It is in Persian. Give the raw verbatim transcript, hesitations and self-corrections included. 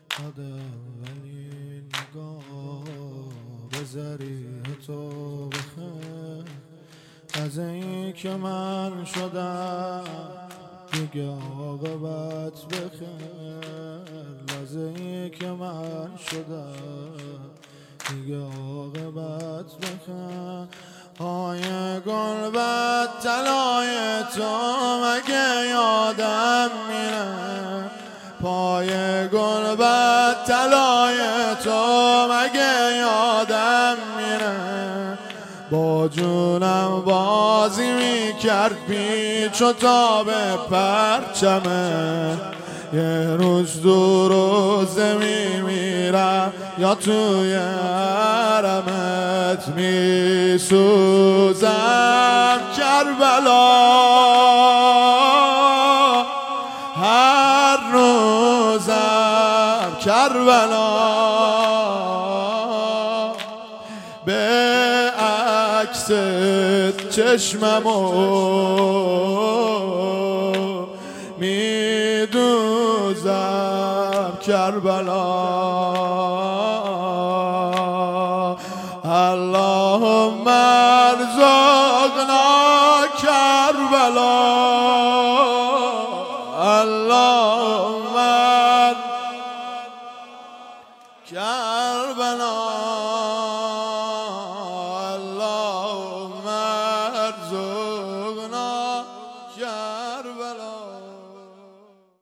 آدم ولی نگاه به ذریح تو بخیر، از این که من شدم دیگه عاقبت بخیر، از این که من شدم دیگه عاقبت بخیر. پای گلبد طلای تو مگه یادم میره، پای گلبد طلای تو مگه یادم میره، با جونم بازی میکرد پیچ و تاب پرچمه، یه روز دور روزه میمیرم یا توی حرمت میسوزم کربلا، هر روزم کربلا، به عکس چشممو میدوزم کربلا. اللهم ارزقنا کربلا، اللهم کربلا.